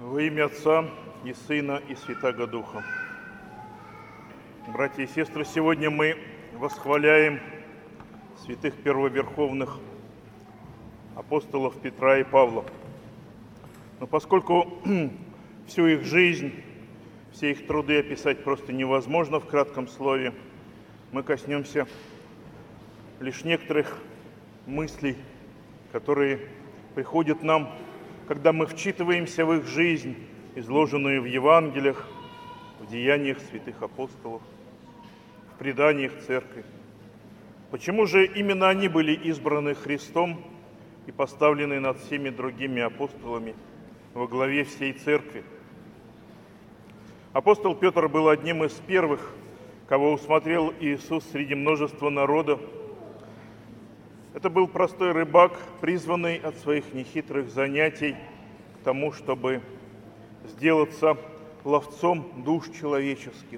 Во имя Отца и Сына и Святаго Духа. Братья и сестры, сегодня мы восхваляем святых первоверховных апостолов Петра и Павла. Но поскольку всю их жизнь, все их труды описать просто невозможно в кратком слове, мы коснемся лишь некоторых мыслей, которые приходят нам, когда мы вчитываемся в их жизнь, изложенную в Евангелиях, в деяниях святых апостолов, в преданиях церкви. Почему же именно они были избраны Христом и поставлены над всеми другими апостолами во главе всей церкви? Апостол Петр был одним из первых, кого усмотрел Иисус среди множества народа. Это был простой рыбак, призванный от своих нехитрых занятий к тому, чтобы сделаться ловцом душ человеческих.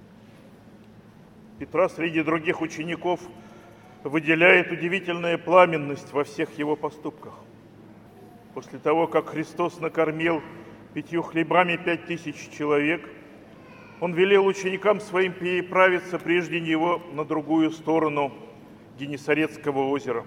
Петра среди других учеников выделяет удивительная пламенность во всех его поступках. После того, как Христос накормил 5 хлебами 5000 человек, Он велел ученикам своим переправиться прежде него на другую сторону Генесарецкого озера.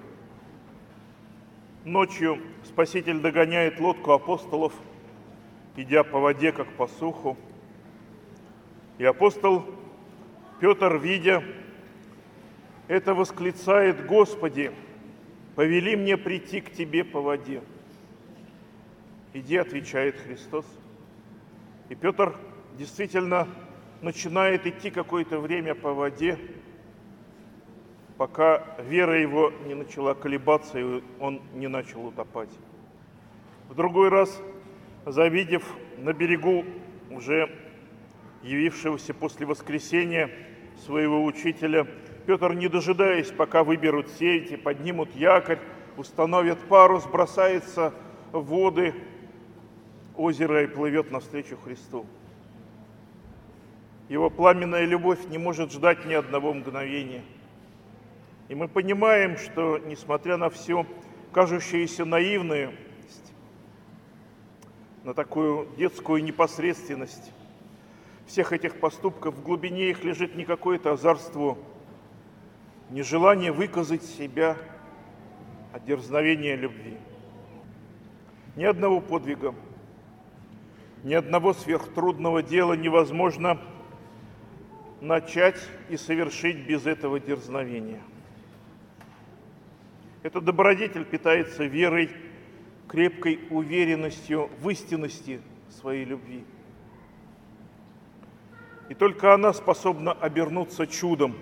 Ночью Спаситель догоняет лодку апостолов, идя по воде, как по суху. И апостол Петр, видя это, восклицает: «Господи, повели мне прийти к Тебе по воде». «Иди», — отвечает Христос. И Петр действительно начинает идти какое-то время по воде, пока вера его не начала колебаться, и он не начал утопать. В другой раз, завидев на берегу уже явившегося после воскресения своего учителя, Петр, не дожидаясь, пока выберут сети, поднимут якорь, установят парус, бросается в воды озера и плывет навстречу Христу. Его пламенная любовь не может ждать ни одного мгновения. И мы понимаем, что, несмотря на всю кажущуюся наивность, на такую детскую непосредственность всех этих поступков, в глубине их лежит не какое-то озорство, не желание выказать себя, а дерзновение любви. Ни одного подвига, ни одного сверхтрудного дела невозможно начать и совершить без этого дерзновения. Этот добродетель питается верой, крепкой уверенностью в истинности своей любви. И только она способна обернуться чудом.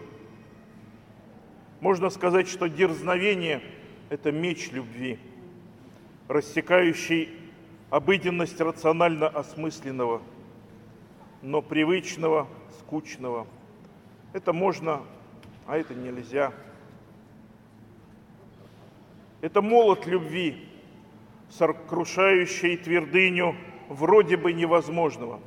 Можно сказать, что дерзновение – это меч любви, рассекающий обыденность рационально осмысленного, но привычного, скучного. Это можно, а это нельзя. Это молот любви, сокрушающий твердыню вроде бы невозможного.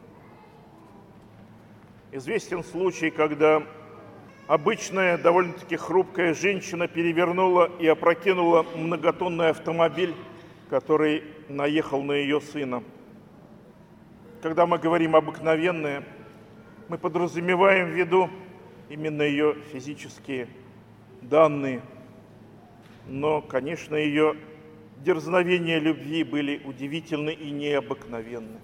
Известен случай, когда обычная, довольно-таки хрупкая женщина перевернула и опрокинула многотонный автомобиль, который наехал на ее сына. Когда мы говорим «обыкновенная», мы подразумеваем в виду именно ее физические данные. Но, конечно, ее дерзновения любви были удивительны и необыкновенны.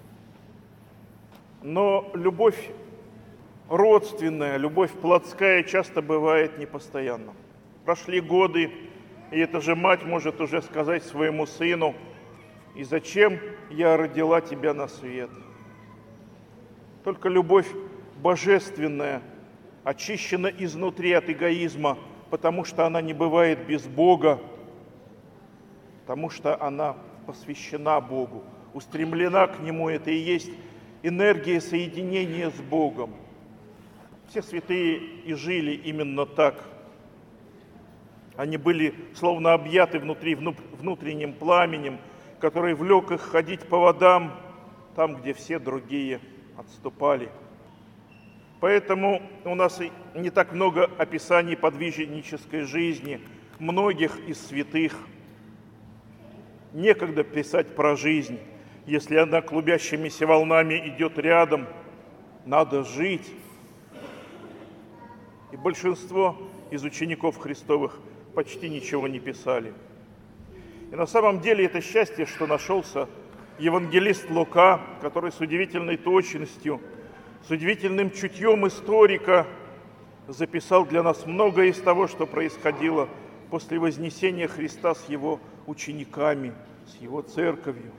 Но любовь родственная, любовь плотская часто бывает непостоянна. Прошли годы, и эта же мать может уже сказать своему сыну: «И зачем я родила тебя на свет?» Только любовь божественная очищена изнутри от эгоизма, потому что она не бывает без Бога, потому что она посвящена Богу, устремлена к Нему. Это и есть энергия соединения с Богом. Все святые и жили именно так. Они были словно объяты внутренним пламенем, который влек их ходить по водам, там, где все другие отступали. Поэтому у нас и не так много описаний подвижнической жизни многих из святых. Некогда писать про жизнь. если она клубящимися волнами идет рядом, надо жить. И большинство из учеников Христовых почти ничего не писали. И на самом деле это счастье, что нашелся евангелист Лука, который с удивительной точностью, с удивительным чутьем историка записал для нас многое из того, что происходило после вознесения Христа с его учениками, с его церковью.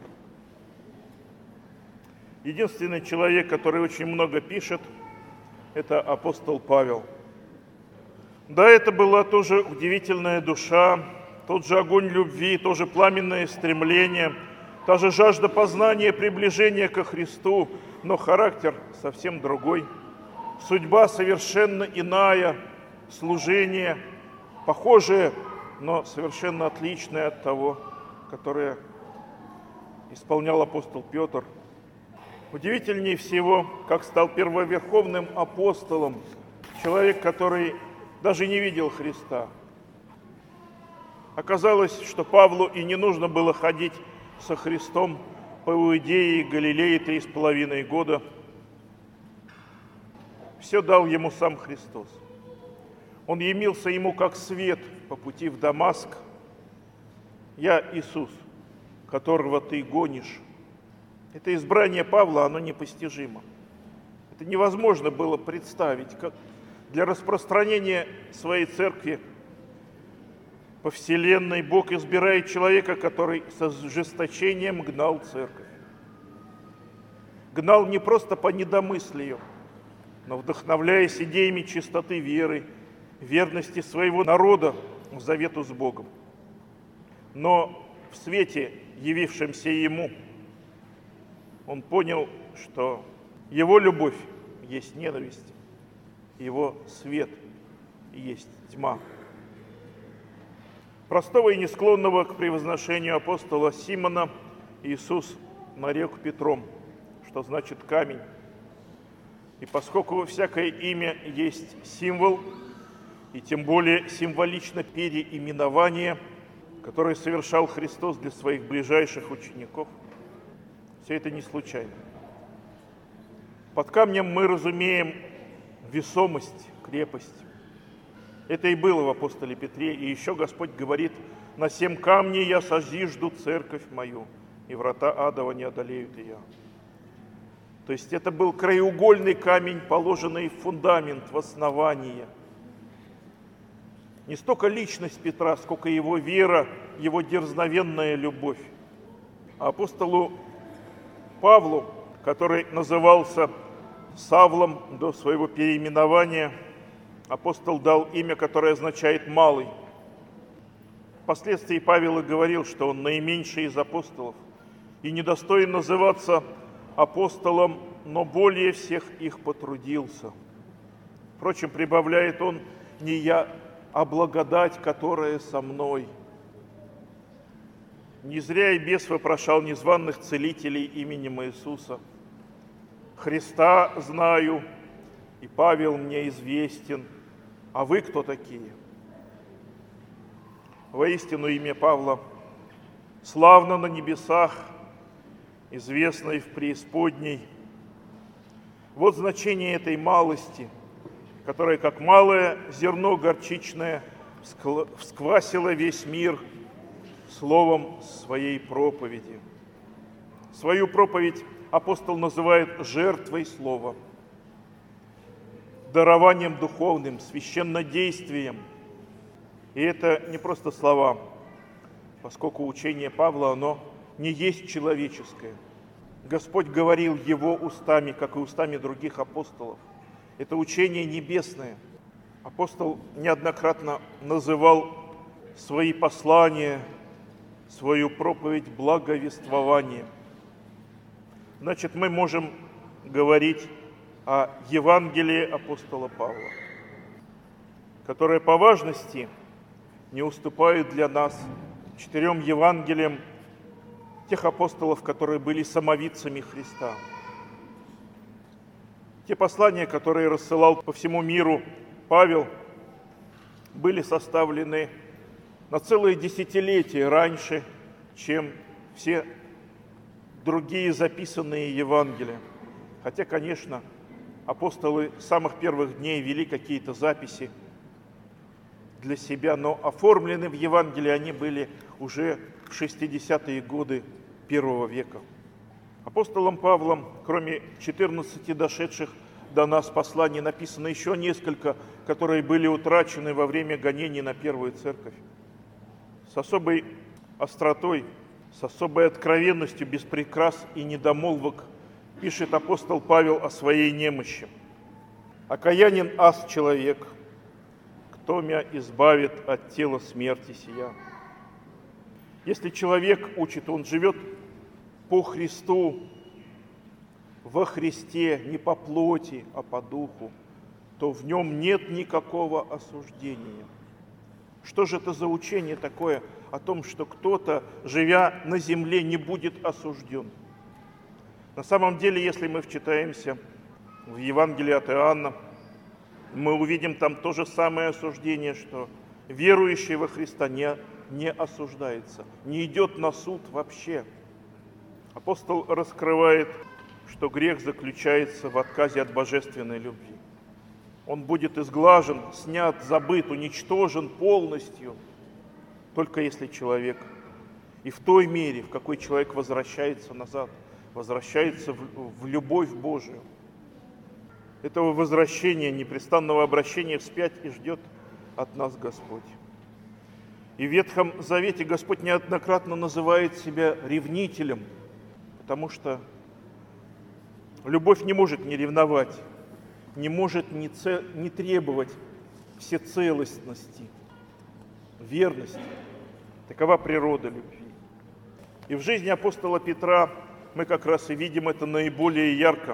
Единственный человек, который очень много пишет, это апостол Павел. Да, это была тоже удивительная душа, тот же огонь любви, то же пламенное стремление, та же жажда познания, приближения ко Христу, но характер совсем другой. Судьба совершенно иная, служение похожее, но совершенно отличное от того, которое исполнял апостол Петр. Удивительнее всего, как стал первоверховным апостолом человек, который даже не видел Христа. Оказалось, что Павлу и не нужно было ходить со Христом по Иудее и Галилее 3,5 года. Все дал ему сам Христос. Он явился ему как свет по пути в Дамаск. «Я Иисус, которого ты гонишь». Это избрание Павла, оно непостижимо. Это невозможно было представить, как для распространения своей церкви по вселенной Бог избирает человека, который с ожесточением гнал церковь. Гнал не просто по недомыслию, но вдохновляясь идеями чистоты веры, верности своего народа к завету с Богом. Но в свете, явившемся ему, он понял, что его любовь есть ненависть, его свет есть тьма. Простого и не склонного к превозношению апостола Симона Иисус нарек Петром, что значит камень. И поскольку всякое имя есть символ, и тем более символично переименование, которое совершал Христос для своих ближайших учеников, все это не случайно. Под камнем мы разумеем весомость, крепость. Это и было в апостоле Петре. И еще Господь говорит: «На сем камне я сожжу церковь мою, и врата адова не одолеют ее». То есть это был краеугольный камень, положенный в фундамент, в основание. Не столько личность Петра, сколько его вера, его дерзновенная любовь. А апостолу Павлу, который назывался Савлом до своего переименования, апостол дал имя, которое означает «малый». Впоследствии Павел и говорил, что он наименьший из апостолов и недостоин называться апостолом, но более всех их потрудился. Впрочем, прибавляет он: «Не я, а благодать, которая со мной». Не зря и бес вопрошал незваных целителей именем Иисуса: «Христа знаю, и Павел мне известен, а вы кто такие?» Воистину имя Павла славно на небесах, известно и в преисподней. Вот значение этой малости, которая, как малое зерно горчичное, всквасила весь мир словом своей проповеди. Свою проповедь апостол называет жертвой слова, дарованием духовным, священнодействием. И это не просто слова, поскольку учение Павла, оно не есть человеческое. Господь говорил его устами, как и устами других апостолов. Это учение небесное. Апостол неоднократно называл свои послания, свою проповедь благовествованием. Значит, мы можем говорить о Евангелии апостола Павла, которое по важности не уступает для нас 4 Евангелиям тех апостолов, которые были самовидцами Христа. Те послания, которые рассылал по всему миру Павел, были составлены на целые десятилетия раньше, чем все другие записанные Евангелия. Хотя, конечно, апостолы с самых первых дней вели какие-то записи для себя, но оформлены в Евангелии они были уже в 60-е годы первого века. Апостолом Павлом, кроме 14 дошедших до нас посланий, написано еще несколько, которые были утрачены во время гонений на первую церковь. С особой остротой, с особой откровенностью, без прикрас и недомолвок пишет апостол Павел о своей немощи. «Окаянен аз человек, кто мя избавит от тела смерти сия». Если человек учит, он живет по Христу, во Христе, не по плоти, а по духу, то в нем нет никакого осуждения. Что же это за учение такое о том, что кто-то, живя на земле, не будет осужден? На самом деле, если мы вчитаемся в Евангелие от Иоанна, мы увидим там то же самое осуждение, что верующий во Христа не осуждается, не идет на суд вообще. Апостол раскрывает, что грех заключается в отказе от божественной любви. Он будет изглажен, снят, забыт, уничтожен полностью, только если человек, и в той мере, в какой человек возвращается назад, возвращается в любовь Божию. Этого возвращения, непрестанного обращения вспять и ждет от нас Господь. И в Ветхом Завете Господь неоднократно называет себя ревнителем, потому что любовь не может не ревновать, не может не требовать всецелостности, верности. Такова природа любви. И в жизни апостола Петра мы как раз и видим это наиболее ярко.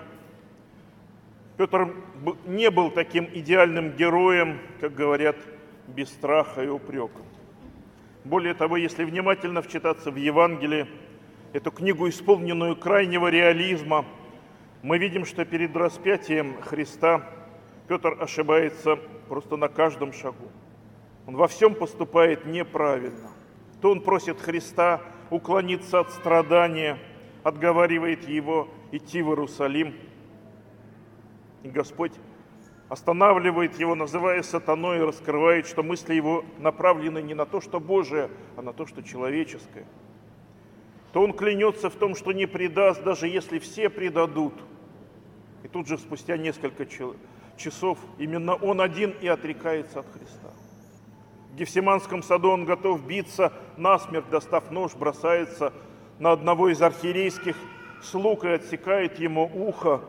Петр не был таким идеальным героем, как говорят, без страха и упрека. Более того, если внимательно вчитаться в Евангелие, эту книгу, исполненную крайнего реализма, мы видим, что перед распятием Христа Петр ошибается просто на каждом шагу. Он во всем поступает неправильно. То он просит Христа уклониться от страдания, отговаривает его идти в Иерусалим. И Господь останавливает его, называя сатаной, и раскрывает, что мысли его направлены не на то, что Божие, а на то, что человеческое. То он клянется в том, что не предаст, даже если все предадут. И тут же спустя несколько часов именно он один и отрекается от Христа. В Гефсиманском саду он готов биться насмерть, достав нож, бросается на одного из архиерейских слуг и отсекает ему ухо.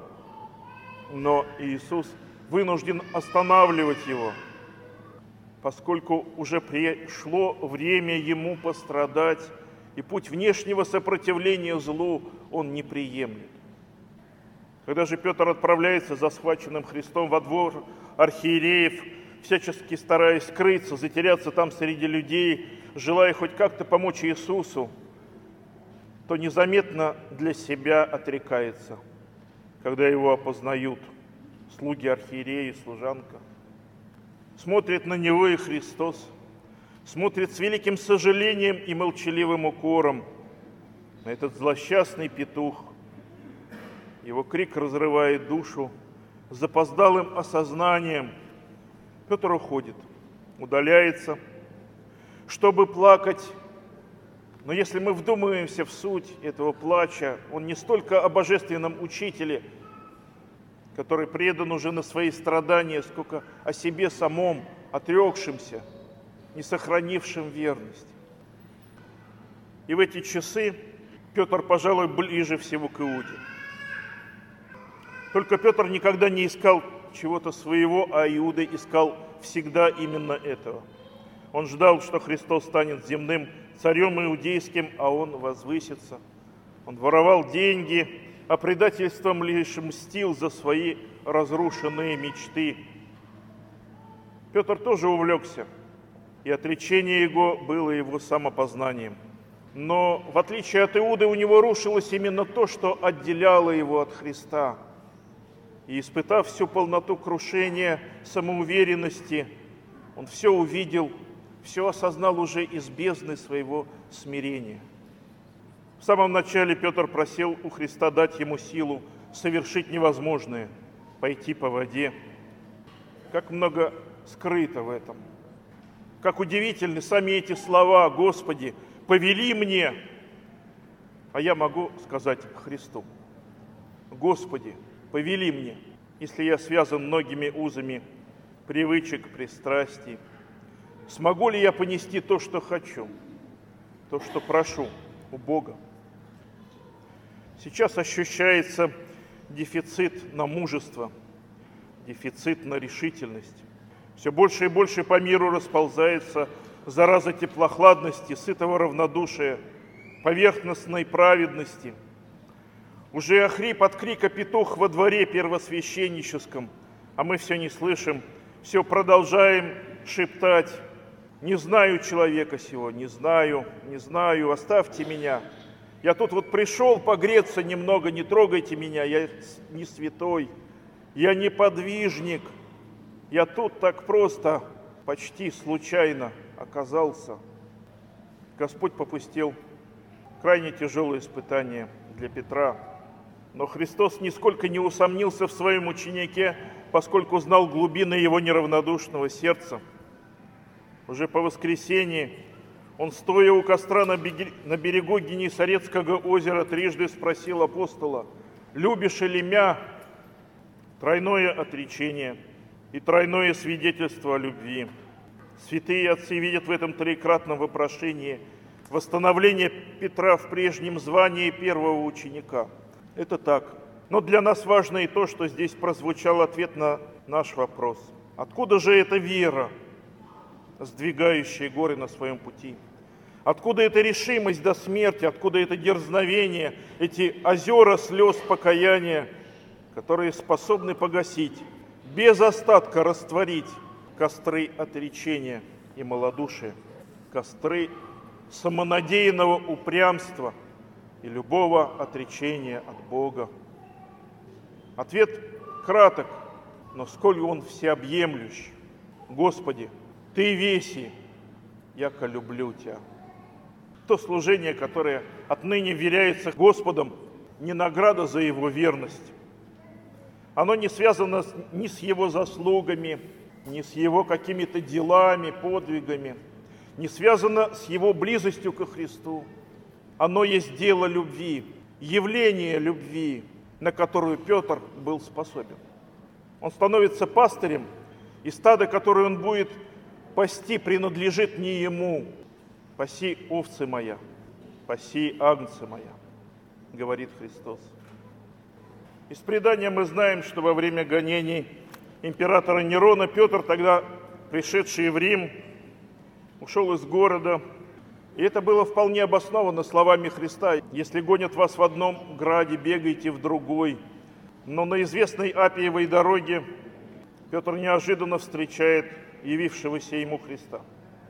Но Иисус вынужден останавливать его, поскольку уже пришло время ему пострадать, и путь внешнего сопротивления злу он не приемлет. Когда же Петр отправляется за схваченным Христом во двор архиереев, всячески стараясь скрыться, затеряться там среди людей, желая хоть как-то помочь Иисусу, то незаметно для себя отрекается, когда его опознают слуги архиерея и служанка. Смотрит на него и Христос, смотрит с великим сожалением и молчаливым укором на этот злосчастный петух. Его крик разрывает душу с запоздалым осознанием. Петр уходит, удаляется, чтобы плакать. Но если мы вдумаемся в суть этого плача, он не столько о божественном учителе, который предан уже на свои страдания, сколько о себе самом, отрекшемся, не сохранившим верность. И в эти часы Петр, пожалуй, ближе всего к Иуде. Только Петр никогда не искал чего-то своего, а Иуда искал всегда именно этого. Он ждал, что Христос станет земным царем иудейским, а он возвысится. Он воровал деньги, а предательством лишь мстил за свои разрушенные мечты. Петр тоже увлекся, и отречение его было его самопознанием. Но в отличие от Иуды у него рушилось именно то, что отделяло его от Христа. И испытав всю полноту крушения, самоуверенности, он все увидел, все осознал уже из бездны своего смирения. В самом начале Петр просил у Христа дать ему силу совершить невозможное, пойти по воде. Как много скрыто в этом. Как удивительны сами эти слова: «Господи, повели мне». А я могу сказать Христу: «Господи, повели мне», если я связан многими узами привычек, пристрастий. Смогу ли я понести то, что хочу, то, что прошу у Бога? Сейчас ощущается дефицит на мужество, дефицит на решительность. Все больше и больше по миру расползается зараза теплохладности, сытого равнодушия, поверхностной праведности. Уже охрип от крика петух во дворе первосвященническом, а мы все не слышим, все продолжаем шептать: «Не знаю человека сего, не знаю, оставьте меня. Я тут вот пришел погреться немного, не трогайте меня, я не святой, я не подвижник, я тут так просто, почти случайно оказался». Господь попустил крайне тяжелое испытание для Петра. Но Христос нисколько не усомнился в своем ученике, поскольку знал глубины его неравнодушного сердца. Уже по воскресенье он, стоя у костра на берегу Генесарецкого озера, трижды спросил апостола: «Любишь ли мя?» Тройное отречение и тройное свидетельство о любви. Святые отцы видят в этом троекратном вопрошении восстановление Петра в прежнем звании первого ученика. Это так. Но для нас важно и то, что здесь прозвучал ответ на наш вопрос. Откуда же эта вера, сдвигающая горы на своем пути? Откуда эта решимость до смерти? Откуда это дерзновение, эти озера слез покаяния, которые способны погасить, без остатка растворить костры отречения и малодушия, костры самонадеянного упрямства и любого отречения от Бога? Ответ краток, но сколь он всеобъемлющ. Господи, Ты веси, яко люблю Тебя. То служение, которое отныне веряется Господом, не награда за Его верность. Оно не связано ни с Его заслугами, ни с Его какими-то делами, подвигами, не связано с Его близостью ко Христу. Оно есть дело любви, явление любви, на которую Петр был способен. Он становится пастырем, и стадо, которое он будет пасти, принадлежит не ему. «Паси, овцы моя, паси, агнцы моя», говорит Христос. Из предания мы знаем, что во время гонений императора Нерона Петр, тогда пришедший в Рим, ушел из города. И это было вполне обосновано словами Христа: «Если гонят вас в одном граде, бегайте в другой». Но на известной Апиевой дороге Петр неожиданно встречает явившегося ему Христа.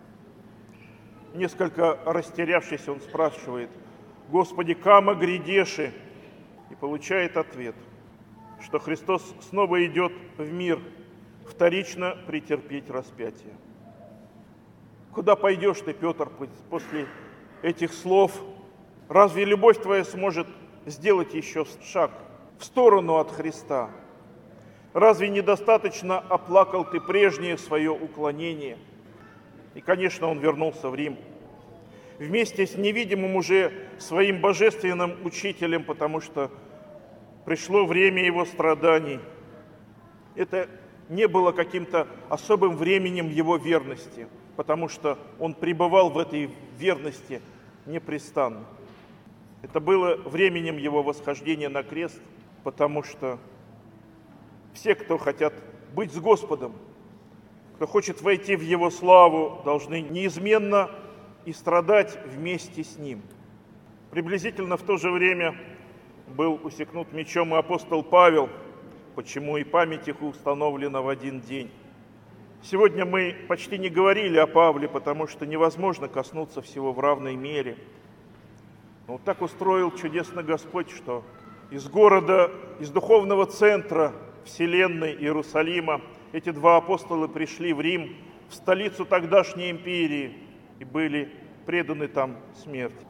Несколько растерявшись, он спрашивает: «Господи, кама грядеши?» И получает ответ, что Христос снова идет в мир, вторично претерпеть распятие. Куда пойдешь ты, Петр, после этих слов? Разве любовь твоя сможет сделать еще шаг в сторону от Христа? Разве недостаточно оплакал ты прежнее свое уклонение? И, конечно, он вернулся в Рим вместе с невидимым уже своим божественным учителем, потому что пришло время его страданий. Это не было каким-то особым временем его верности, потому что он пребывал в этой верности непрестанно. Это было временем его восхождения на крест, потому что все, кто хотят быть с Господом, кто хочет войти в Его славу, должны неизменно и страдать вместе с Ним. Приблизительно в то же время был усекнут мечом и апостол Павел, почему и память их установлена в один день. Сегодня мы почти не говорили о Павле, потому что невозможно коснуться всего в равной мере. Но вот так устроил чудесно Господь, что из города, из духовного центра вселенной Иерусалима эти два апостола пришли в Рим, в столицу тогдашней империи, и были преданы там смерти.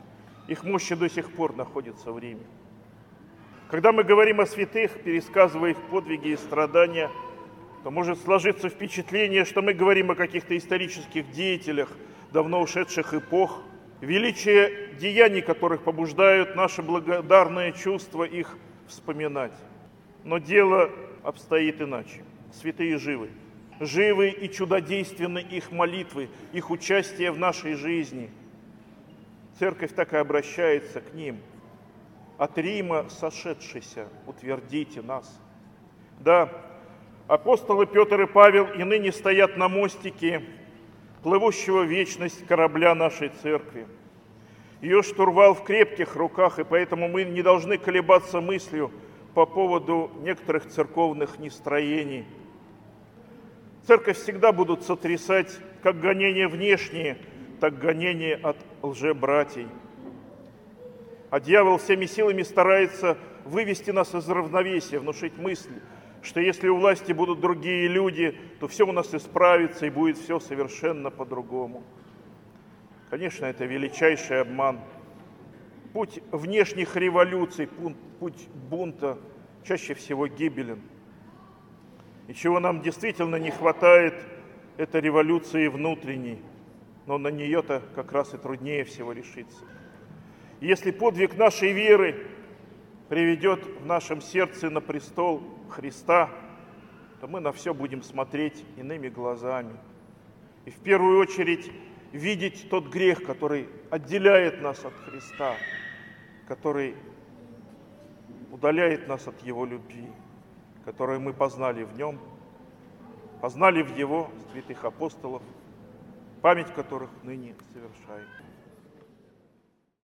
Их мощи до сих пор находятся в Риме. Когда мы говорим о святых, пересказывая их подвиги и страдания, то может сложиться впечатление, что мы говорим о каких-то исторических деятелях давно ушедших эпох, величие деяний которых побуждают наше благодарное чувство их вспоминать. Но дело обстоит иначе. Святые живы. Живы и чудодейственны их молитвы, их участие в нашей жизни. Церковь так и обращается к ним. От Рима сошедшийся, утвердите нас. Да, апостолы Петр и Павел и ныне стоят на мостике плывущего в вечность корабля нашей церкви. Ее штурвал в крепких руках, и поэтому мы не должны колебаться мыслью по поводу некоторых церковных нестроений. Церковь всегда будут сотрясать как гонения внешние, так гонения от лжебратьей. А дьявол всеми силами старается вывести нас из равновесия, внушить мысль, что если у власти будут другие люди, то все у нас исправится и будет все совершенно по-другому. Конечно, это величайший обман. Путь внешних революций, путь бунта чаще всего гибелен. И чего нам действительно не хватает, это революции внутренней. Но на нее-то как раз и труднее всего решиться. Если подвиг нашей веры приведет в нашем сердце на престол Христа, то мы на все будем смотреть иными глазами. И в первую очередь видеть тот грех, который отделяет нас от Христа, который удаляет нас от Его любви, которую мы познали в Нем, познали в Его святых апостолов, память которых ныне совершаем.